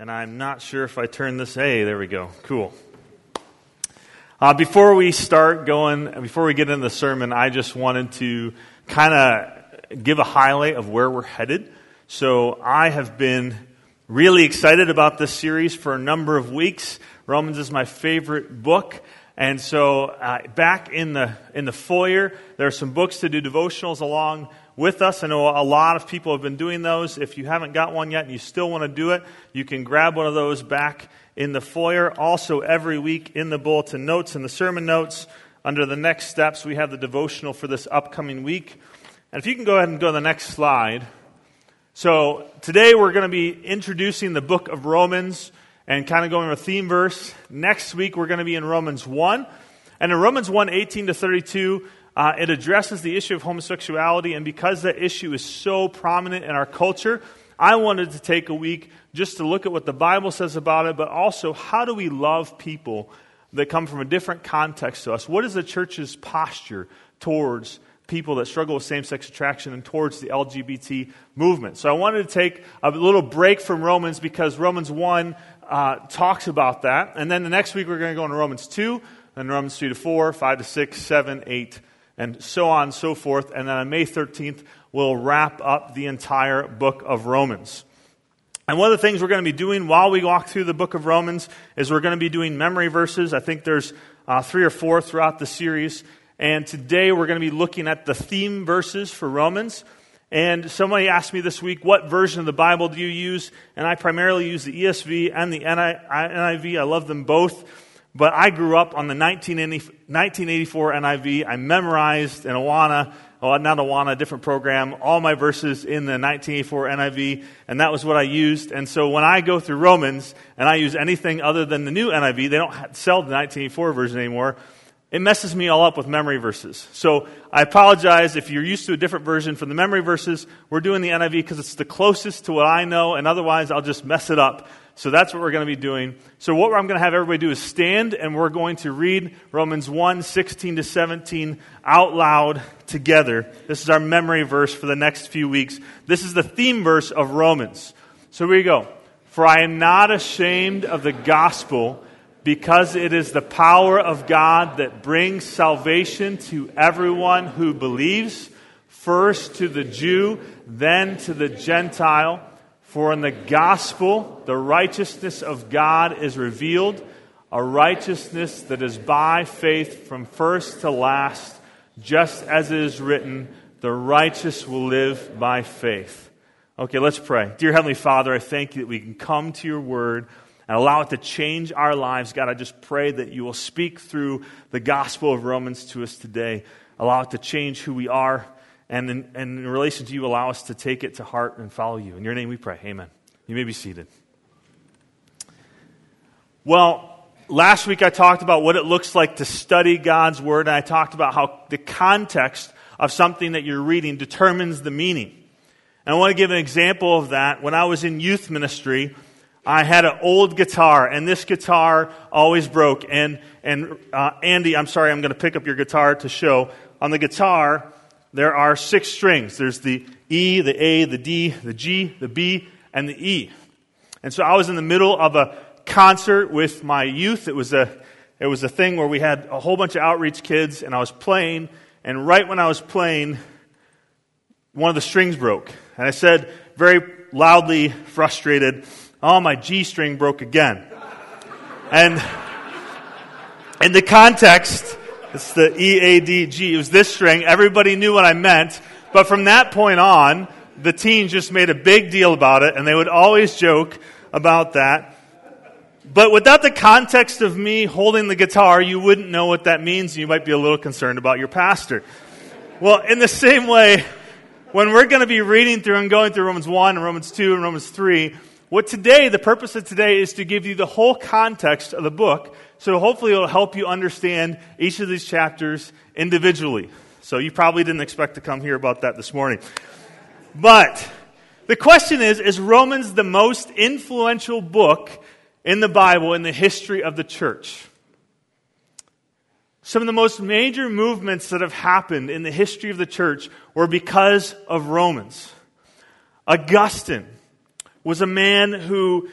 And I'm not sure if I turn this. Hey, there we go. Cool. Before we get into the sermon, I just wanted to kind of give a highlight of where we're headed. So I have been really excited about this series for a number of weeks. Romans is my favorite book. And so back in the foyer, there are some books to do devotionals along with us. I know a lot of people have been doing those. If you haven't got one yet and you still want to do it, you can grab one of those back in the foyer. Also, every week in the bulletin notes and the sermon notes, under the next steps, we have the devotional for this upcoming week. And if you can go ahead and go to the next slide. So today we're going to be introducing the book of Romans and kind of going with a theme verse. Next week we're going to be in Romans 1. And in Romans 1, 18 to 32, it addresses the issue of homosexuality, and because that issue is so prominent in our culture, I wanted to take a week just to look at what the Bible says about it, but also how do we love people that come from a different context to us? What is the church's posture towards people that struggle with same-sex attraction and towards the LGBT movement? So I wanted to take a little break from Romans because Romans 1 talks about that, and then the next week we're going to go into Romans 2, and Romans 3 to 4, 5 to 6, 7, 8, and so on and so forth. And then on May 13th, we'll wrap up the entire book of Romans. And one of the things we're going to be doing while we walk through the book of Romans is we're going to be doing memory verses. I think there's 3 or 4 throughout the series. And today we're going to be looking at the theme verses for Romans. And somebody asked me this week, what version of the Bible do you use? And I primarily use the ESV and the NIV. I love them both. But I grew up on the 1984 NIV. I memorized in a different program, all my verses in the 1984 NIV, and that was what I used. And so when I go through Romans and I use anything other than the new NIV, they don't sell the 1984 version anymore. It messes me all up with memory verses. So I apologize if you're used to a different version for the memory verses. We're doing the NIV because it's the closest to what I know, and otherwise I'll just mess it up. So that's what we're going to be doing. So what I'm going to have everybody do is stand, and we're going to read Romans 1, 16 to 17 out loud together. This is our memory verse for the next few weeks. This is the theme verse of Romans. So here we go. For I am not ashamed of the gospel, because it is the power of God that brings salvation to everyone who believes, first to the Jew, then to the Gentile. For in the gospel, the righteousness of God is revealed, a righteousness that is by faith from first to last, just as it is written, the righteous will live by faith. Okay, let's pray. Dear Heavenly Father, I thank you that we can come to your word and allow it to change our lives. God, I just pray that you will speak through the gospel of Romans to us today. Allow it to change who we are. And in relation to you, allow us to take it to heart and follow you. In your name we pray. Amen. You may be seated. Well, last week I talked about what it looks like to study God's Word, and I talked about how the context of something that you're reading determines the meaning. And I want to give an example of that. When I was in youth ministry, I had an old guitar, and this guitar always broke. And Andy, I'm sorry, I'm going to pick up your guitar to show. On the guitar, there are 6 strings. There's the E, the A, the D, the G, the B, and the E. And so I was in the middle of a concert with my youth. It was a thing where we had a whole bunch of outreach kids, and I was playing, and right when I was playing, one of the strings broke. And I said, very loudly, frustrated, "Oh, my G string broke again." And in the context, it's the E-A-D-G. It was this string. Everybody knew what I meant. But from that point on, the teens just made a big deal about it, and they would always joke about that. But without the context of me holding the guitar, you wouldn't know what that means, and you might be a little concerned about your pastor. Well, in the same way, when we're going to be reading through and going through Romans 1 and Romans 2 and Romans 3, the purpose of today is to give you the whole context of the book. So hopefully it'll help you understand each of these chapters individually. So you probably didn't expect to come hear about that this morning. But the question is Romans the most influential book in the Bible in the history of the church? Some of the most major movements that have happened in the history of the church were because of Romans. Augustine was a man who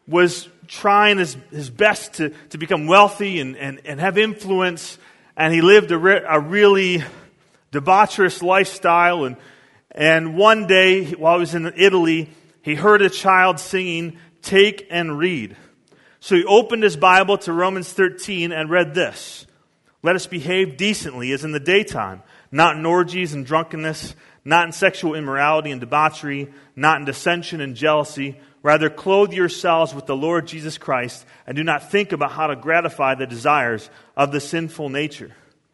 was trying his best to become wealthy and have influence, and he lived a really debaucherous lifestyle. And one day, while he was in Italy, he heard a child singing, "Take and read." So he opened his Bible to Romans 13 and read this: "Let us behave decently as in the daytime, not in orgies and drunkenness, not in sexual immorality and debauchery, not in dissension and jealousy. Rather, clothe yourselves with the Lord Jesus Christ, and do not think about how to gratify the desires of the sinful nature."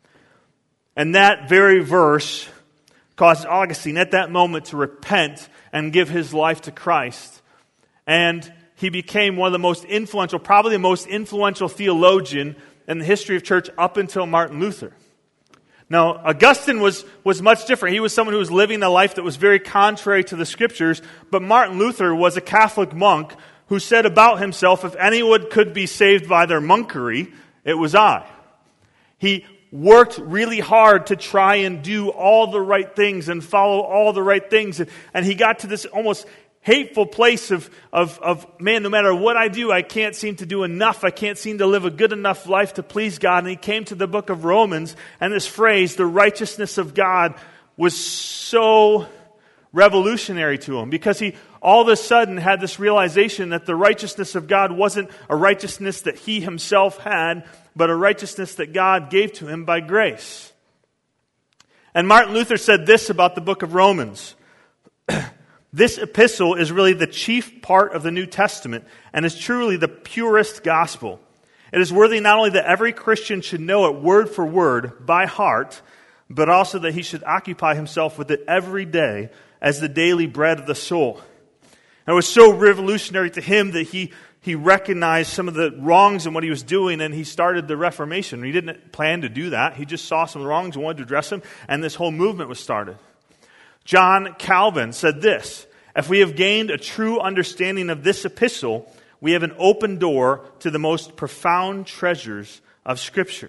And that very verse caused Augustine at that moment to repent and give his life to Christ. And he became one of the most influential, probably the most influential theologian in the history of church up until Martin Luther. Now, Augustine was much different. He was someone who was living a life that was very contrary to the Scriptures, but Martin Luther was a Catholic monk who said about himself, if anyone could be saved by their monkery, it was I. He worked really hard to try and do all the right things and follow all the right things, and he got to this almost hateful place of man, no matter what I do, I can't seem to do enough. I can't seem to live a good enough life to please God. And he came to the book of Romans, and this phrase, the righteousness of God, was so revolutionary to him, because he all of a sudden had this realization that the righteousness of God wasn't a righteousness that he himself had, but a righteousness that God gave to him by grace. And Martin Luther said this about the book of Romans: "This epistle is really the chief part of the New Testament and is truly the purest gospel. It is worthy not only that every Christian should know it word for word by heart, but also that he should occupy himself with it every day as the daily bread of the soul." And it was so revolutionary to him that he recognized some of the wrongs in what he was doing, and he started the Reformation. He didn't plan to do that. He just saw some wrongs and wanted to address them, and this whole movement was started. John Calvin said this: "If we have gained a true understanding of this epistle, we have an open door to the most profound treasures of Scripture."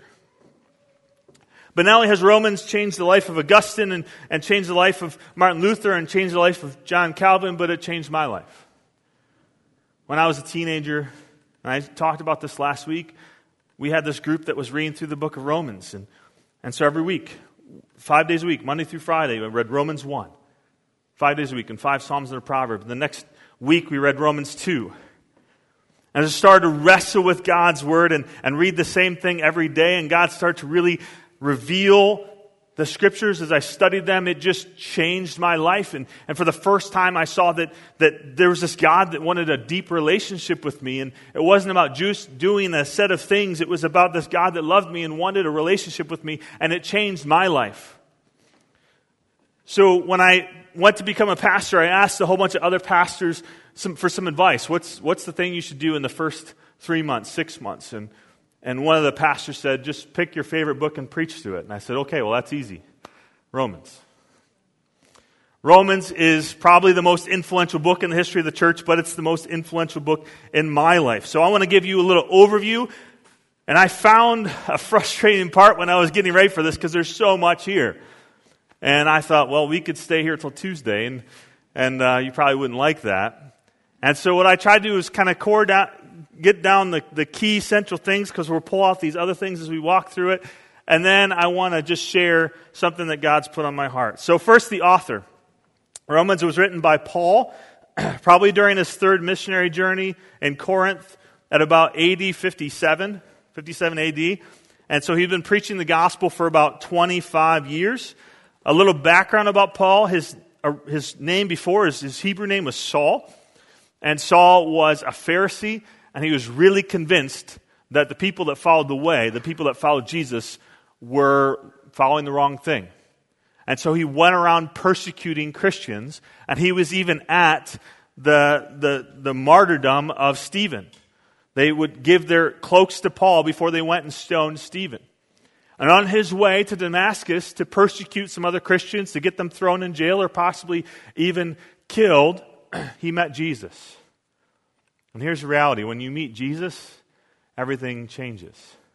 But not only has Romans changed the life of Augustine and changed the life of Martin Luther and changed the life of John Calvin, but it changed my life. When I was a teenager, and I talked about this last week, we had this group that was reading through the book of Romans. And so every week, 5 days a week, Monday through Friday, we read Romans 1. 5 days a week, and 5 Psalms and a proverb. The next week, we read Romans 2. And I started to wrestle with God's Word and read the same thing every day, and God started to really reveal the Scriptures as I studied them. It just changed my life. And for the first time, I saw that there was this God that wanted a deep relationship with me. And it wasn't about just doing a set of things. It was about this God that loved me and wanted a relationship with me. And it changed my life. So when I went to become a pastor, I asked a whole bunch of other pastors for some advice. What's the thing you should do in the first 3 months, 6 months? And one of the pastors said, just pick your favorite book and preach through it. And I said, okay, well, that's easy. Romans. Romans is probably the most influential book in the history of the church, but it's the most influential book in my life. So I want to give you a little overview. And I found a frustrating part when I was getting ready for this, because there's so much here. And I thought, well, we could stay here till Tuesday, and you probably wouldn't like that. And so what I tried to do is kind of get down the key central things, because we'll pull out these other things as we walk through it. And then I want to just share something that God's put on my heart. So first, the author. Romans was written by Paul, probably during his third missionary journey in Corinth at about AD 57 AD. And so he'd been preaching the gospel for about 25 years. A little background about Paul: his name before, his Hebrew name was Saul. And Saul was a Pharisee, and he was really convinced that the people that followed the way, the people that followed Jesus, were following the wrong thing. And so he went around persecuting Christians, and he was even at the martyrdom of Stephen. They would give their cloaks to Paul before they went and stoned Stephen. And on his way to Damascus to persecute some other Christians, to get them thrown in jail or possibly even killed, he met Jesus. And here's the reality: when you meet Jesus, everything changes.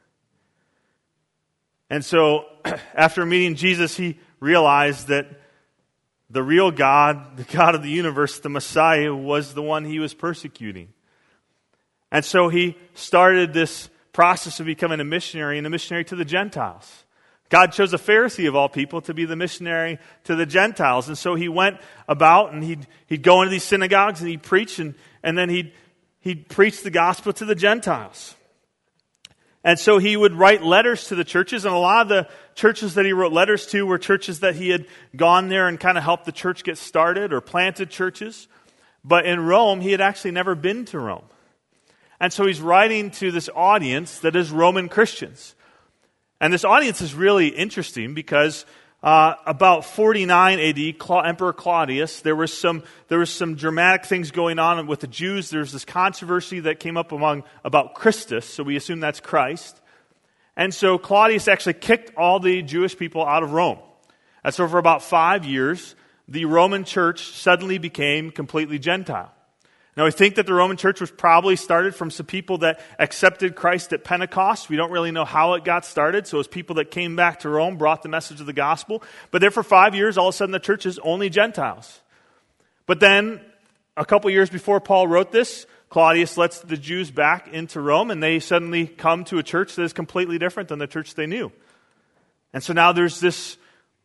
And so, after meeting Jesus, he realized that the real God, the God of the universe, the Messiah, was the one he was persecuting. And so he started this process of becoming a missionary, and a missionary to the Gentiles. God chose a Pharisee of all people to be the missionary to the Gentiles. And so he went about and he'd go into these synagogues and he'd preach, and then he'd preach the gospel to the Gentiles. And so he would write letters to the churches, and a lot of the churches that he wrote letters to were churches that he had gone there and kind of helped the church get started or planted churches. But in Rome, he had actually never been to Rome. And so he's writing to this audience that is Roman Christians. And this audience is really interesting because about 49 AD, Emperor Claudius, there was some dramatic things going on with the Jews. There's this controversy that came up about Christus, so we assume that's Christ. And so Claudius actually kicked all the Jewish people out of Rome. And so for about 5 years, the Roman church suddenly became completely Gentile. Now, we think that the Roman church was probably started from some people that accepted Christ at Pentecost. We don't really know how it got started. So it was people that came back to Rome, brought the message of the gospel. But there for 5 years, all of a sudden the church is only Gentiles. But then, a couple years before Paul wrote this, Claudius lets the Jews back into Rome, and they suddenly come to a church that is completely different than the church they knew. And so now there's this,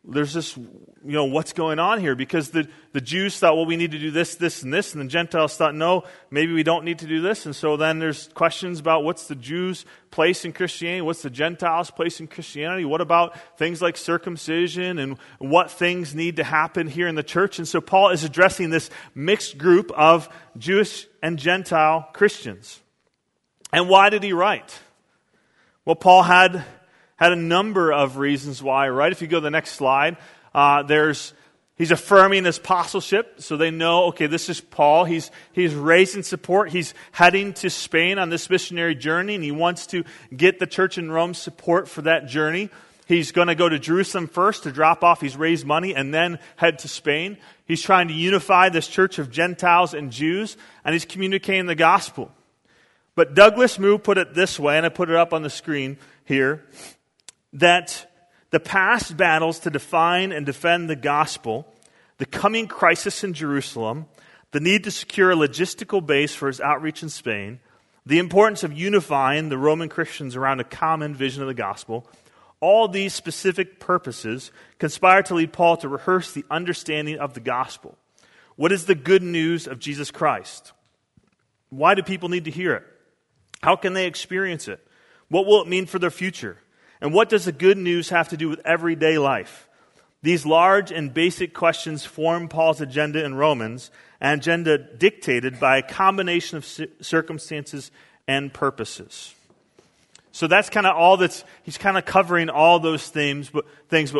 what's going on here? Because the Jews thought, well, we need to do this, this, and this. And the Gentiles thought, no, maybe we don't need to do this. And so then there's questions about what's the Jews' place in Christianity? What's the Gentiles' place in Christianity? What about things like circumcision and what things need to happen here in the church? And so Paul is addressing this mixed group of Jewish and Gentile Christians. And why did he write? Well, Paul had a number of reasons why, right? If you go to the next slide, he's affirming his apostleship, so they know, okay, this is Paul. He's raising support. He's heading to Spain on this missionary journey, and he wants to get the church in Rome support for that journey. He's going to go to Jerusalem first to drop off. He's raised money and then head to Spain. He's trying to unify this church of Gentiles and Jews, and he's communicating the gospel. But Douglas Moo put it this way, and I put it up on the screen here, that the past battles to define and defend the gospel, the coming crisis in Jerusalem, the need to secure a logistical base for his outreach in Spain, the importance of unifying the Roman Christians around a common vision of the gospel, all these specific purposes conspire to lead Paul to rehearse the understanding of the gospel. What is the good news of Jesus Christ? Why do people need to hear it? How can they experience it? What will it mean for their future? And what does the good news have to do with everyday life? These large and basic questions form Paul's agenda in Romans, an agenda dictated by a combination of circumstances and purposes. So that's kind of all he's kind of covering all those things, but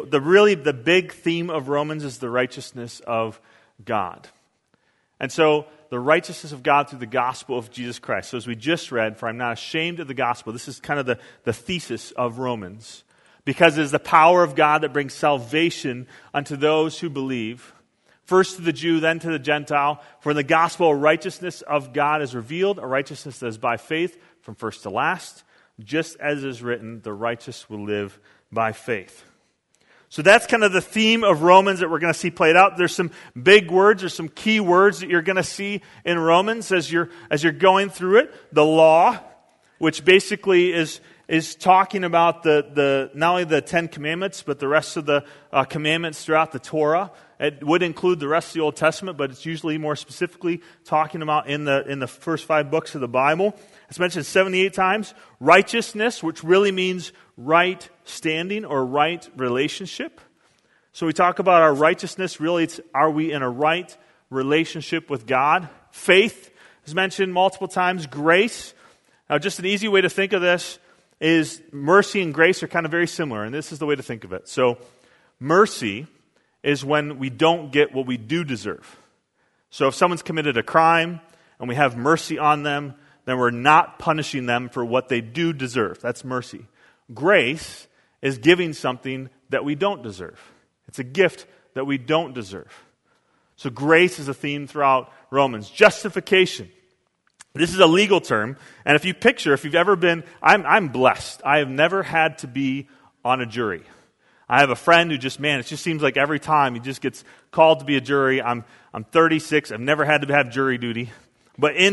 the big theme of Romans is the righteousness of God. And so the righteousness of God through the gospel of Jesus Christ. So as we just read, for I'm not ashamed of the gospel, this is kind of the thesis of Romans. Because it is the power of God that brings salvation unto those who believe. First to the Jew, then to the Gentile. For in the gospel, a righteousness of God is revealed, a righteousness that is by faith from first to last. Just as is written, the righteous will live by faith. So that's kind of the theme of Romans that we're going to see played out. There's some big words, there's some key words that you're going to see in Romans as you're going through it. The law, which basically is talking about the not only the Ten Commandments, but the rest of the commandments throughout the Torah. It would include the rest of the Old Testament, but it's usually more specifically talking about in the first 5 books of the Bible. It's mentioned 78 times. Righteousness, which really means right standing or right relationship. So we talk about our righteousness. Really, it's are we in a right relationship with God? Faith is mentioned multiple times. Grace. Now, just an easy way to think of this is mercy and grace are kind of very similar, and this is the way to think of it. So mercy is when we don't get what we do deserve. So if someone's committed a crime and we have mercy on them, then we're not punishing them for what they do deserve. That's mercy. Grace is giving something that we don't deserve. It's a gift that we don't deserve. So grace is a theme throughout Romans. Justification. This is a legal term, and if you've ever been, I'm blessed. I have never had to be on a jury. I have a friend who it just seems like every time he just gets called to be a jury. I'm 36. I've never had to have jury duty. But in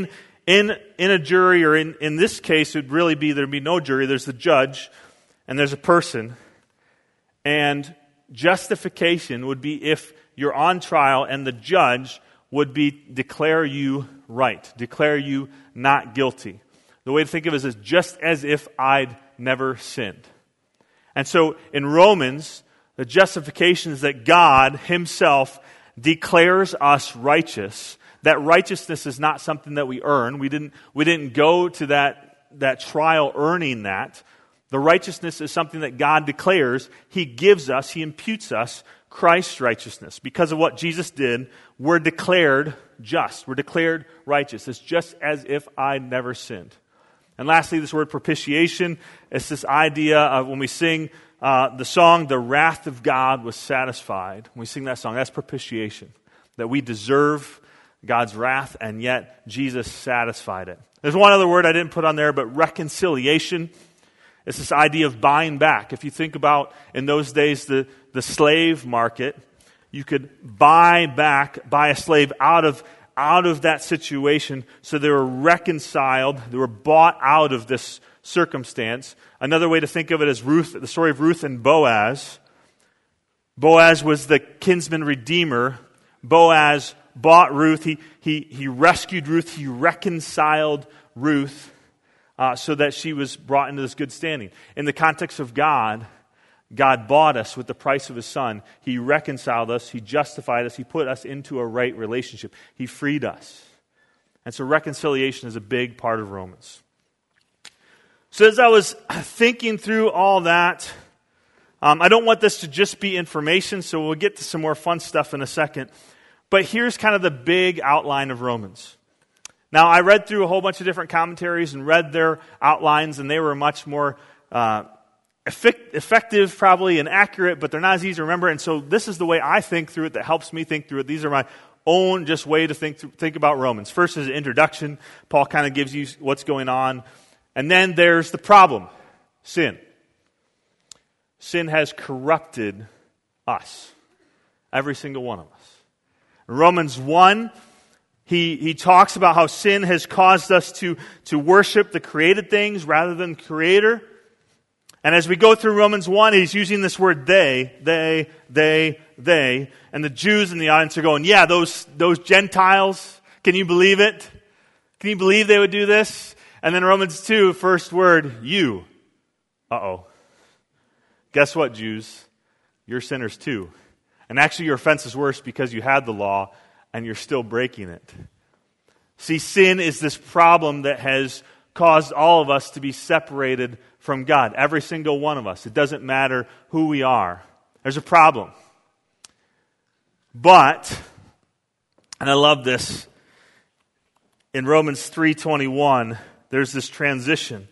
in a jury, or in this case, it would really be, there'd be no jury. There's the judge, and there's a person. And justification would be if you're on trial and the judge would declare you right, declare you not guilty. The way to think of it is just as if I'd never sinned. And so in Romans, the justification is that God himself declares us righteous. That righteousness is not something that we earn. We didn't go to that trial earning that. The righteousness is something that God declares. He gives us, he imputes us Christ's righteousness. Because of what Jesus did, we're declared just. We're declared righteous. It's just as if I never sinned. And lastly, this word propitiation, it's this idea of when we sing the song, "The Wrath of God Was Satisfied." When we sing that song, that's propitiation. That we deserve God's wrath, and yet Jesus satisfied it. There's one other word I didn't put on there, but reconciliation. It's this idea of buying back. If you think about, in those days, the slave market, you could buy a slave out of that situation, so they were reconciled, they were bought out of this circumstance. Another way to think of it is the story of Ruth and Boaz. Boaz was the kinsman redeemer. Boaz bought Ruth. He rescued Ruth. He reconciled Ruth so that she was brought into this good standing. In the context of God, God bought us with the price of his son. He reconciled us. He justified us. He put us into a right relationship. He freed us. And so reconciliation is a big part of Romans. So as I was thinking through all that, I don't want this to just be information, so we'll get to some more fun stuff in a second. But here's kind of the big outline of Romans. Now, I read through a whole bunch of different commentaries and read their outlines, and they were much more effective probably and accurate, but they're not as easy to remember. And so this is the way I think through it that helps me think through it. These are my own just way to think about Romans. First is an introduction. Paul kind of gives you what's going on. And then there's the problem, sin. Sin has corrupted us, every single one of us. In Romans 1, he talks about how sin has caused us to worship the created things rather than the Creator. And as we go through Romans 1, he's using this word they. And the Jews in the audience are going, yeah, those Gentiles, can you believe it? Can you believe they would do this? And then Romans 2, first word, you. Uh-oh. Guess what, Jews? You're sinners too. And actually your offense is worse because you had the law and you're still breaking it. See, sin is this problem that has caused all of us to be separated from God. Every single one of us. It doesn't matter who we are. There's a problem. But, and I love this, in Romans 3:21, there's this transition.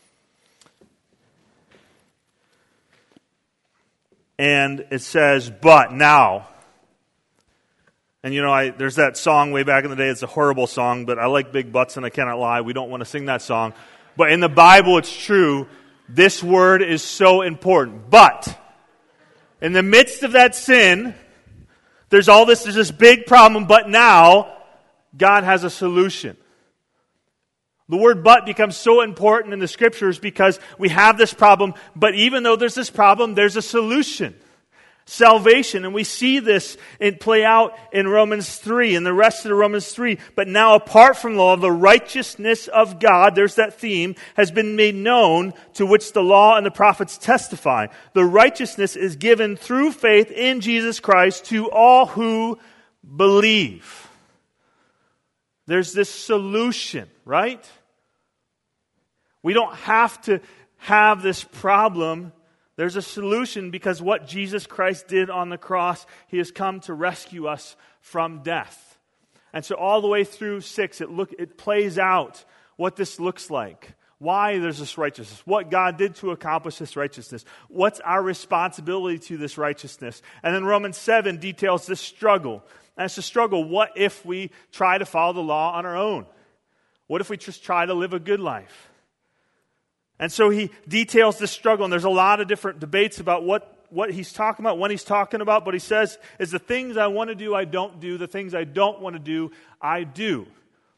And it says, but now. And you know, there's that song way back in the day. It's a horrible song, but I like big butts and I cannot lie. We don't want to sing that song. But in the Bible, it's true. This word is so important. But in the midst of that sin, there's this big problem, but now God has a solution. The word but becomes so important in the scriptures because we have this problem, but even though there's this problem, there's a solution. Salvation, and we see this play out in Romans 3 and the rest of the Romans 3. But now apart from law, the righteousness of God, there's that theme, has been made known, to which the law and the prophets testify. The righteousness is given through faith in Jesus Christ to all who believe. There's this solution, right? We don't have to have this problem. There's a solution because what Jesus Christ did on the cross, he has come to rescue us from death. And so all the way through 6, it plays out what this looks like. Why there's this righteousness. What God did to accomplish this righteousness. What's our responsibility to this righteousness. And then Romans 7 details this struggle. And it's a struggle. What if we try to follow the law on our own? What if we just try to live a good life? And so he details this struggle, and there's a lot of different debates about what he's talking about, when he's talking about, but he says, is the things I want to do, I don't do. The things I don't want to do, I do.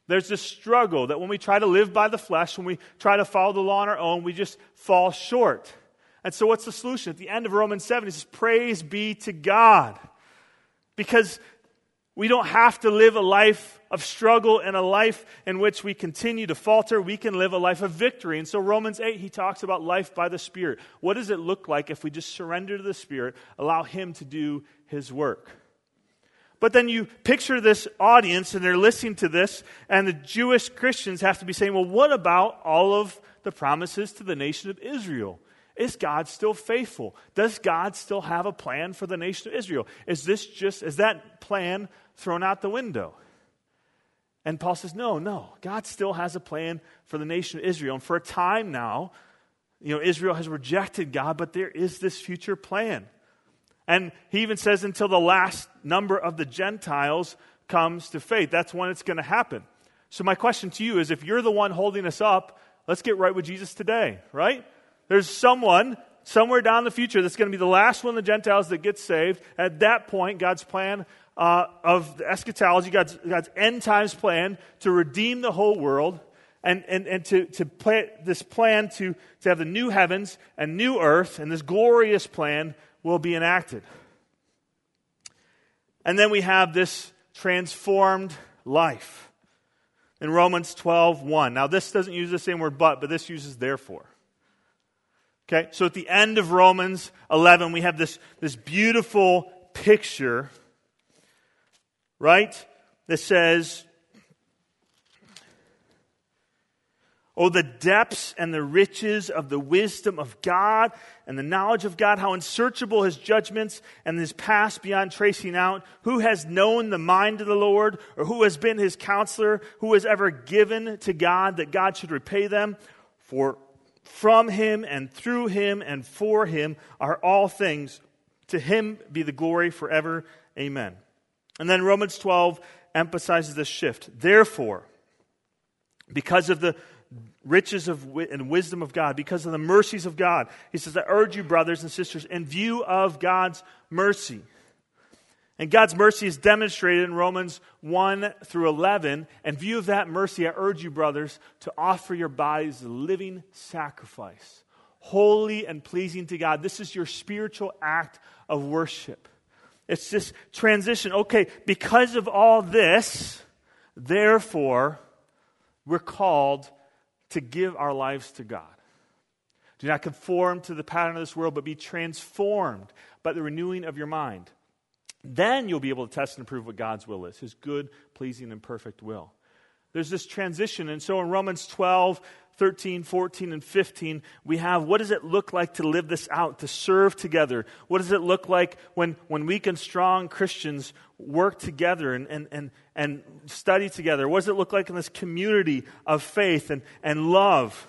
There's this struggle that when we try to live by the flesh, when we try to follow the law on our own, we just fall short. And so what's the solution? At the end of Romans 7, he says, praise be to God. Because we don't have to live a life of struggle and a life in which we continue to falter. We can live a life of victory. And so Romans 8, he talks about life by the Spirit. What does it look like if we just surrender to the Spirit, allow him to do his work? But then you picture this audience, and they're listening to this, and the Jewish Christians have to be saying, well, what about all of the promises to the nation of Israel? Is God still faithful? Does God still have a plan for the nation of Israel? Is that plan thrown out the window? And Paul says, no. God still has a plan for the nation of Israel. And for a time now, Israel has rejected God, but there is this future plan. And he even says until the last number of the Gentiles comes to faith. That's when it's going to happen. So my question to you is, if you're the one holding us up, let's get right with Jesus today, right? There's someone somewhere down the future that's going to be the last one of the Gentiles that gets saved. At that point, God's plan of the eschatology, God's end times plan to redeem the whole world and to play this plan to have the new heavens and new earth, and this glorious plan will be enacted. And then we have this transformed life in Romans 12:1. Now this doesn't use the same word but this uses therefore. Okay, so at the end of Romans 11, we have this beautiful picture, right, that says, oh, the depths and the riches of the wisdom of God and the knowledge of God, how unsearchable his judgments and his paths beyond tracing out. Who has known the mind of the Lord, or who has been his counselor? Who has ever given to God that God should repay them? For from him and through him and for him are all things. To him be the glory forever. Amen. And then Romans 12 emphasizes this shift. Therefore, because of the riches and wisdom of God, because of the mercies of God, he says, I urge you, brothers and sisters, in view of God's mercy. And God's mercy is demonstrated in Romans 1 through 11. In view of that mercy, I urge you, brothers, to offer your bodies as a living sacrifice, holy and pleasing to God. This is your spiritual act of worship. It's this transition. Okay, because of all this, therefore, we're called to give our lives to God. Do not conform to the pattern of this world, but be transformed by the renewing of your mind. Then you'll be able to test and prove what God's will is, his good, pleasing, and perfect will. There's this transition. And so in Romans 12, 13, 14, and 15, we have, what does it look like to live this out, to serve together? What does it look like when weak and strong Christians work together and study together? What does it look like in this community of faith and love?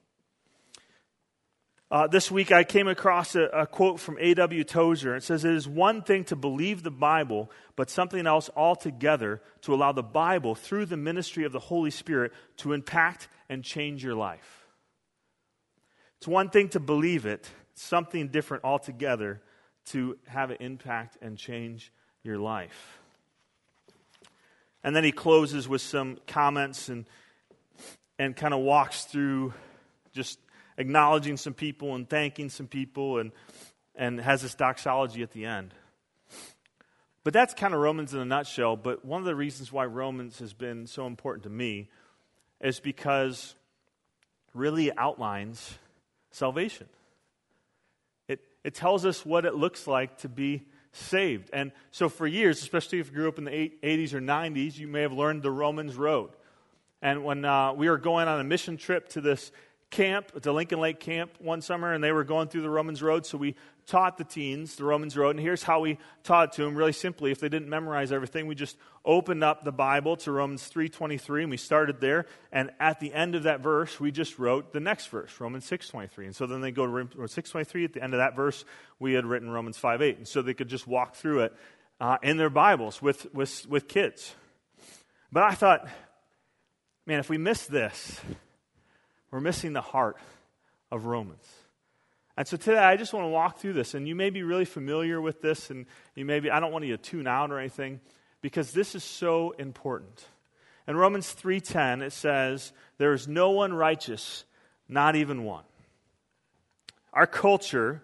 This week I came across a quote from A.W. Tozer. It says, it is one thing to believe the Bible, but something else altogether to allow the Bible, through the ministry of the Holy Spirit, to impact and change your life. It's one thing to believe it, something different altogether to have it impact and change your life. And then he closes with some comments and kind of walks through just acknowledging some people and thanking some people and has this doxology at the end. But that's kind of Romans in a nutshell. But one of the reasons why Romans has been so important to me is because really it outlines salvation. It tells us what it looks like to be saved. And so for years, especially if you grew up in the 80s or 90s, you may have learned the Romans Road. And when we were going on a mission trip to this camp, it's a Lincoln Lake camp one summer, and they were going through the Romans Road, so we taught the teens the Romans Road, and here's how we taught it to them really simply. If they didn't memorize everything, we just opened up the Bible to Romans 3:23, and we started there, and at the end of that verse, we just wrote the next verse, Romans 6:23, and so then they go to Romans 6:23, at the end of that verse, we had written Romans 5:8, and so they could just walk through it in their Bibles with kids. But I thought, man, if we miss this, we're missing the heart of Romans. And so today I just want to walk through this, and you may be really familiar with this, and I don't want you to tune out or anything, because this is so important. In Romans 3:10, it says, "There is no one righteous, not even one." Our culture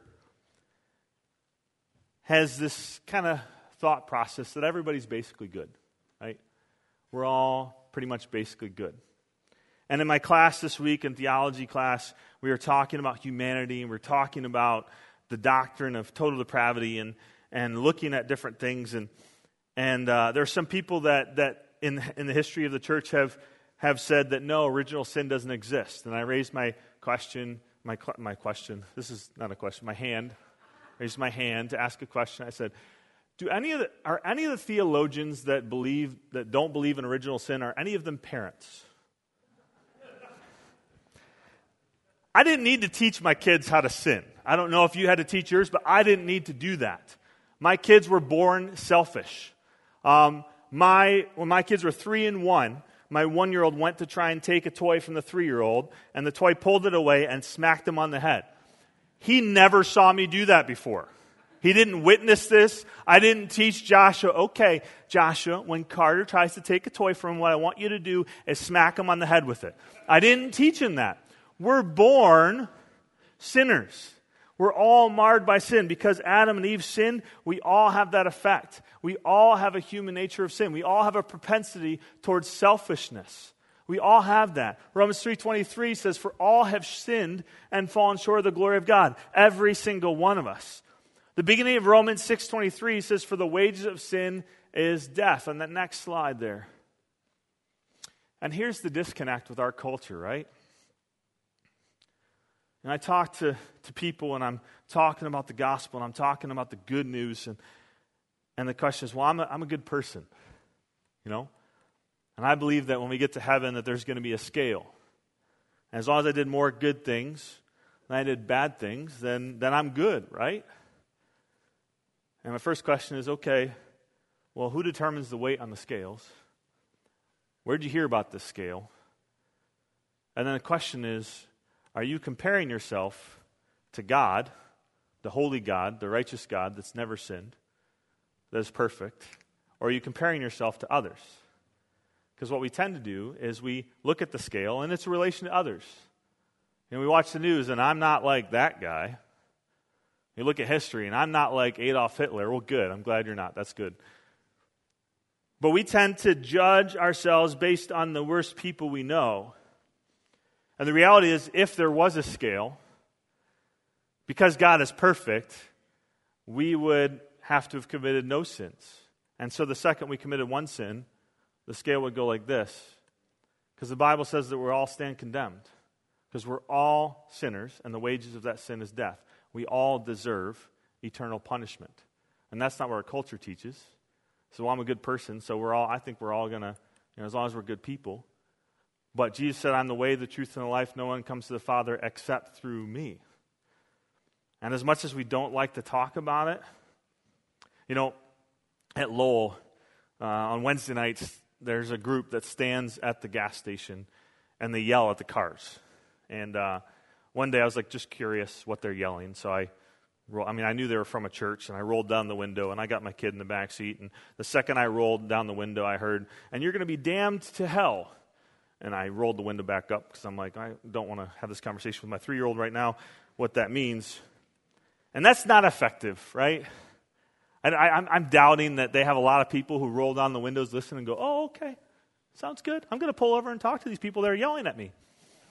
has this kind of thought process that everybody's basically good, right? We're all pretty much basically good. And in my class this week, in theology class, we were talking about humanity, and we were talking about the doctrine of total depravity and looking at different things. And there are some people that in the history of the church have said that no, original sin doesn't exist. And I raised my question, my question. This is not a question. My hand. Raised my hand to ask a question. I said, are any of the theologians that don't believe in original sin, are any of them parents? I didn't need to teach my kids how to sin. I don't know if you had to teach yours, but I didn't need to do that. My kids were born selfish. When my kids were 3 and 1, my 1-year-old went to try and take a toy from the 3-year-old, and the toy pulled it away and smacked him on the head. He never saw me do that before. He didn't witness this. I didn't teach Joshua, okay, Joshua, when Carter tries to take a toy from him, what I want you to do is smack him on the head with it. I didn't teach him that. We're born sinners. We're all marred by sin. Because Adam and Eve sinned, we all have that effect. We all have a human nature of sin. We all have a propensity towards selfishness. We all have that. Romans 3:23 says, "For all have sinned and fallen short of the glory of God." Every single one of us. The beginning of Romans 6:23 says, "For the wages of sin is death." On that next slide there. And here's the disconnect with our culture, right? And I talk to people, and I'm talking about the gospel, and I'm talking about the good news, and the question is, well, I'm a good person, you know? And I believe that when we get to heaven that there's going to be a scale. And as long as I did more good things than I did bad things, then I'm good, right? And my first question is, okay, well, who determines the weight on the scales? Where'd you hear about this scale? And then the question is, are you comparing yourself to God, the holy God, the righteous God that's never sinned, that is perfect, or are you comparing yourself to others? Because what we tend to do is we look at the scale, and it's a relation to others. And we watch the news, and I'm not like that guy. You look at history, and I'm not like Adolf Hitler. Well, good. I'm glad you're not. That's good. But we tend to judge ourselves based on the worst people we know. And the reality is, if there was a scale, because God is perfect, we would have to have committed no sins. And so the second we committed one sin, the scale would go like this. Because the Bible says that we all stand condemned. Because we're all sinners, and the wages of that sin is death. We all deserve eternal punishment. And that's not what our culture teaches. So I'm a good person, so I think we're all going to, as long as we're good people. But Jesus said, "I'm the way, the truth, and the life. No one comes to the Father except through me." And as much as we don't like to talk about it, at Lowell, on Wednesday nights, there's a group that stands at the gas station, and they yell at the cars. And one day I was just curious what they're yelling, so I knew they were from a church, and I rolled down the window, and I got my kid in the back seat, and the second I rolled down the window, I heard, "And you're going to be damned to hell." And I rolled the window back up because I'm like, I don't want to have this conversation with my 3-year-old right now, what that means. And that's not effective, right? I'm doubting that they have a lot of people who roll down the windows, listen, and go, "Oh, okay, sounds good. I'm going to pull over and talk to these people that are yelling at me."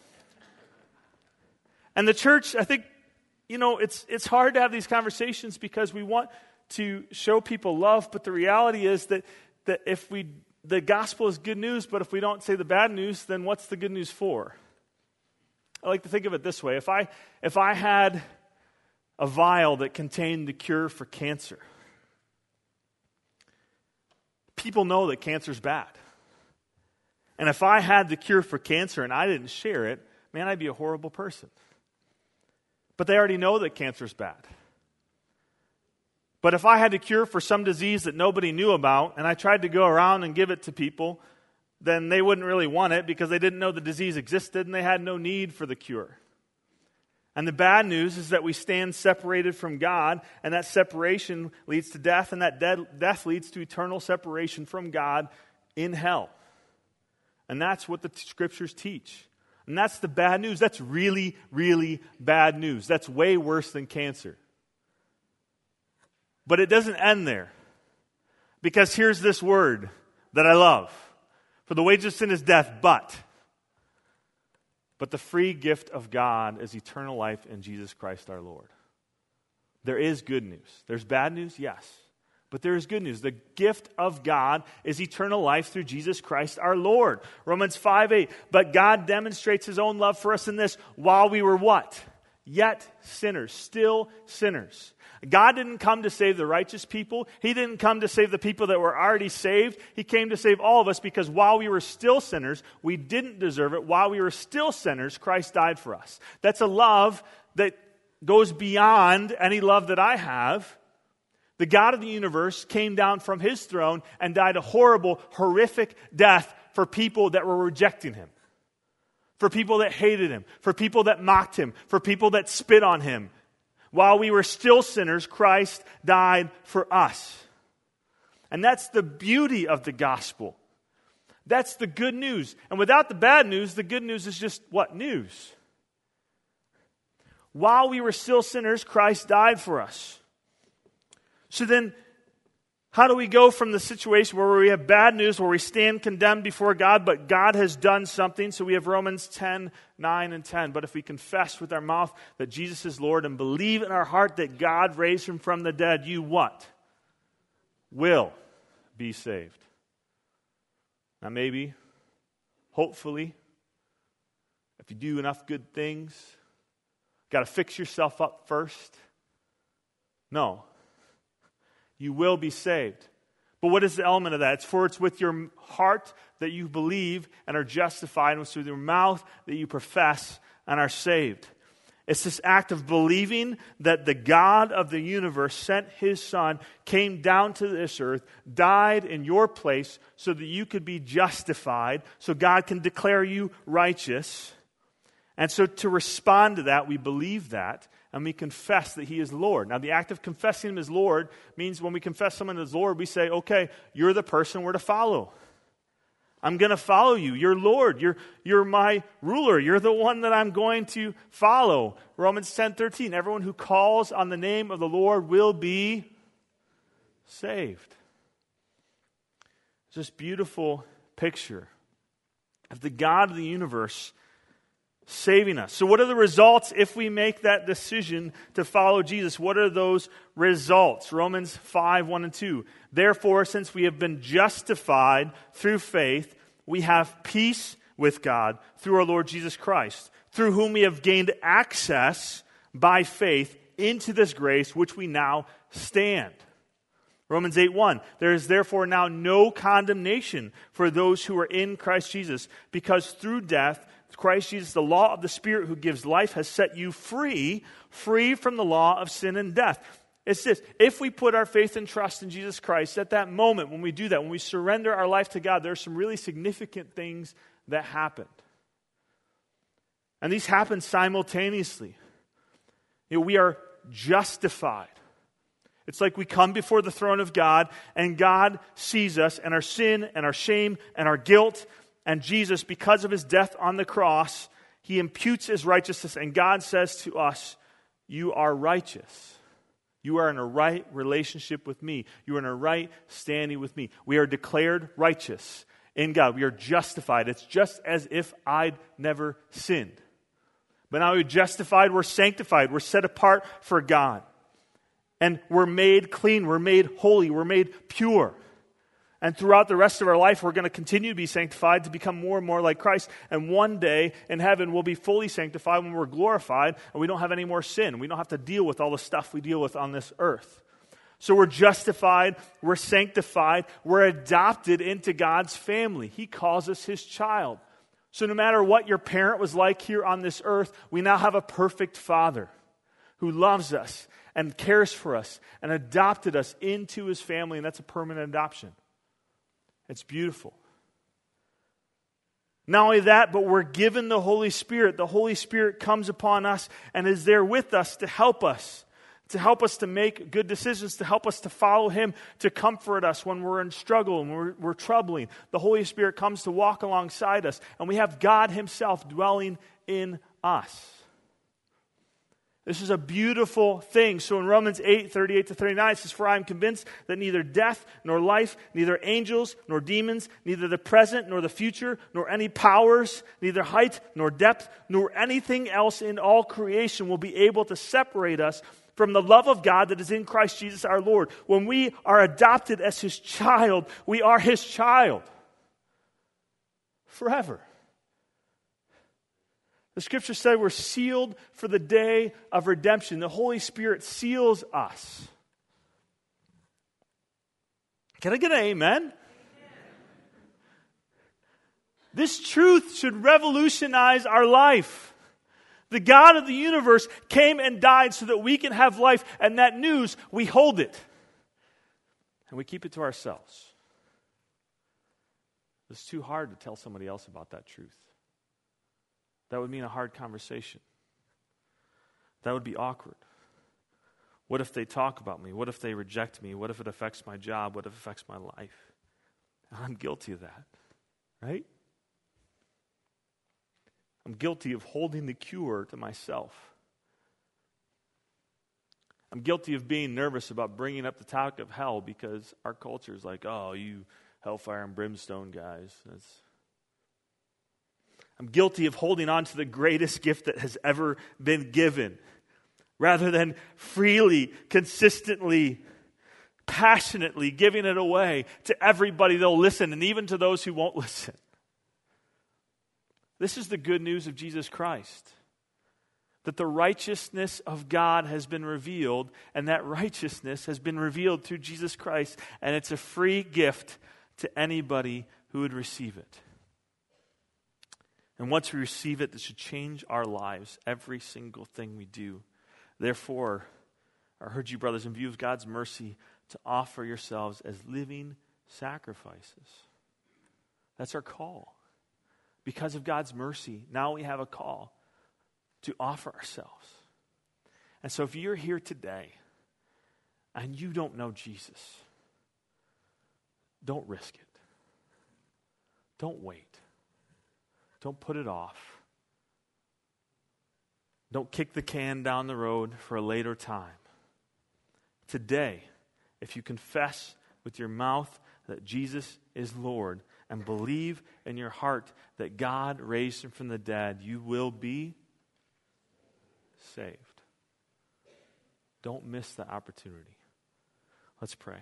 And the church, I think, it's hard to have these conversations because we want to show people love, but the reality is that if the gospel is good news, but if we don't say the bad news, then what's the good news for? I like to think of it this way. If I had a vial that contained the cure for cancer, people know that cancer's bad. And if I had the cure for cancer and I didn't share it, man, I'd be a horrible person. But they already know that cancer's bad. But if I had a cure for some disease that nobody knew about, and I tried to go around and give it to people, then they wouldn't really want it because they didn't know the disease existed and they had no need for the cure. And the bad news is that we stand separated from God, and that separation leads to death, and that death leads to eternal separation from God in hell. And that's what the scriptures teach. And that's the bad news. That's really, really bad news. That's way worse than cancer. But it doesn't end there. Because here's this word that I love. For the wages of sin is death, but the free gift of God is eternal life in Jesus Christ our Lord. There is good news. There's bad news, yes. But there is good news. The gift of God is eternal life through Jesus Christ our Lord. Romans 5:8. But God demonstrates his own love for us in this, while we were what? Yet sinners. Still sinners. God didn't come to save the righteous people. He didn't come to save the people that were already saved. He came to save all of us because while we were still sinners, we didn't deserve it. While we were still sinners, Christ died for us. That's a love that goes beyond any love that I have. The God of the universe came down from his throne and died a horrible, horrific death for people that were rejecting him. For people that hated him. For people that mocked him. For people that spit on him. While we were still sinners, Christ died for us. And that's the beauty of the gospel. That's the good news. And without the bad news, the good news is just what? News. While we were still sinners, Christ died for us. So then, how do we go from the situation where we have bad news, where we stand condemned before God, but God has done something? So we have Romans 10, 9, and 10. But if we confess with our mouth that Jesus is Lord and believe in our heart that God raised him from the dead, you what? Will be saved. Now maybe, hopefully, if you do enough good things, got to fix yourself up first. No. You will be saved. But what is the element of that? It's with your heart that you believe and are justified, and it's with your mouth that you profess and are saved. It's this act of believing that the God of the universe sent his Son, came down to this earth, died in your place so that you could be justified, so God can declare you righteous. And so to respond to that, we believe that, and we confess that he is Lord. Now, the act of confessing him as Lord means when we confess someone as Lord, we say, okay, you're the person we're to follow. I'm going to follow you. You're Lord. You're my ruler. You're the one that I'm going to follow. Romans 10:13, everyone who calls on the name of the Lord will be saved. It's this beautiful picture of the God of the universe saving us. So what are the results if we make that decision to follow Jesus? What are those results? Romans 5, 1 and 2. Therefore, since we have been justified through faith, we have peace with God through our Lord Jesus Christ, through whom we have gained access by faith into this grace which we now stand. Romans 8:1, there is therefore now no condemnation for those who are in Christ Jesus, because through death, Christ Jesus, the law of the Spirit who gives life, has set you free from the law of sin and death. It's this, if we put our faith and trust in Jesus Christ, at that moment when we do that, when we surrender our life to God, there are some really significant things that happen. And these happen simultaneously. We are justified. It's like we come before the throne of God, and God sees us and our sin and our shame and our guilt. And Jesus, because of his death on the cross, he imputes his righteousness. And God says to us, you are righteous. You are in a right relationship with me. You are in a right standing with me. We are declared righteous in God. We are justified. It's just as if I'd never sinned. But now we're justified, we're sanctified, we're set apart for God. And we're made clean, we're made holy, we're made pure. And throughout the rest of our life, we're going to continue to be sanctified to become more and more like Christ. And one day in heaven, we'll be fully sanctified when we're glorified and we don't have any more sin. We don't have to deal with all the stuff we deal with on this earth. So we're justified, we're sanctified, we're adopted into God's family. He calls us his child. So no matter what your parent was like here on this earth, we now have a perfect Father who loves us and cares for us and adopted us into his family, and that's a permanent adoption. It's beautiful. Not only that, but we're given the Holy Spirit. The Holy Spirit comes upon us and is there with us to help us, to help us to make good decisions, to help us to follow him, to comfort us when we're in struggle and we're troubling. The Holy Spirit comes to walk alongside us, and we have God himself dwelling in us. This is a beautiful thing. So in Romans 8:38-39, it says, "For I am convinced that neither death nor life, neither angels nor demons, neither the present nor the future, nor any powers, neither height nor depth, nor anything else in all creation will be able to separate us from the love of God that is in Christ Jesus our Lord." When we are adopted as his child, we are his child forever. The scripture said we're sealed for the day of redemption. The Holy Spirit seals us. Can I get an amen? This truth should revolutionize our life. The God of the universe came and died so that we can have life, and that news, we hold it. And we keep it to ourselves. It's too hard to tell somebody else about that truth. That would mean a hard conversation. That would be awkward. What if they talk about me? What if they reject me? What if it affects my job? What if it affects my life? I'm guilty of that, right? I'm guilty of holding the cure to myself. I'm guilty of being nervous about bringing up the topic of hell because our culture is like, oh, you hellfire and brimstone guys. I'm guilty of holding on to the greatest gift that has ever been given, rather than freely, consistently, passionately giving it away to everybody that'll listen, and even to those who won't listen. This is the good news of Jesus Christ, that the righteousness of God has been revealed, and that righteousness has been revealed through Jesus Christ, and it's a free gift to anybody who would receive it. And once we receive it, this should change our lives, every single thing we do. Therefore, I urge you, brothers, in view of God's mercy, to offer yourselves as living sacrifices. That's our call. Because of God's mercy, now we have a call to offer ourselves. And so if you're here today and you don't know Jesus, don't risk it. Don't wait. Don't put it off. Don't kick the can down the road for a later time. Today, if you confess with your mouth that Jesus is Lord and believe in your heart that God raised him from the dead, you will be saved. Don't miss the opportunity. Let's pray.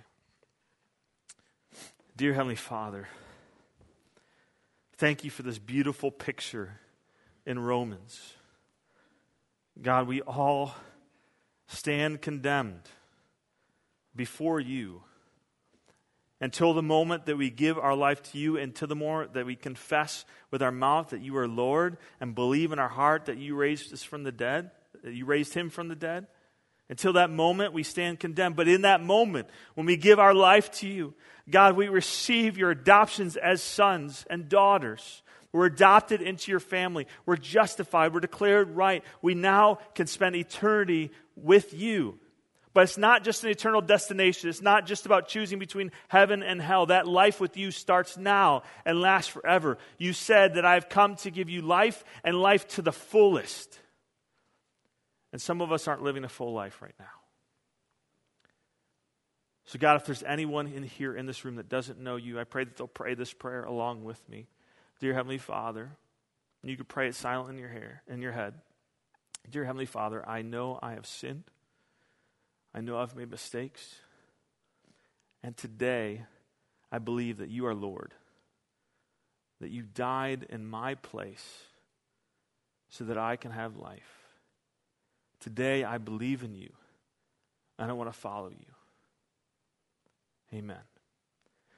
Dear Heavenly Father, thank you for this beautiful picture in Romans. God, we all stand condemned before you until the moment that we give our life to you, until the moment that we confess with our mouth that you are Lord and believe in our heart that you raised us from the dead, that you raised him from the dead. Until that moment, we stand condemned. But in that moment, when we give our life to you, God, we receive your adoptions as sons and daughters. We're adopted into your family. We're justified. We're declared right. We now can spend eternity with you. But it's not just an eternal destination. It's not just about choosing between heaven and hell. That life with you starts now and lasts forever. You said that I've come to give you life and life to the fullest. And some of us aren't living a full life right now. So God, if there's anyone in here in this room that doesn't know you, I pray that they'll pray this prayer along with me. Dear Heavenly Father, and you can pray it silent in your head. Dear Heavenly Father, I know I have sinned. I know I've made mistakes. And today, I believe that you are Lord. That you died in my place so that I can have life. Today, I believe in you, and I want to follow you. Amen.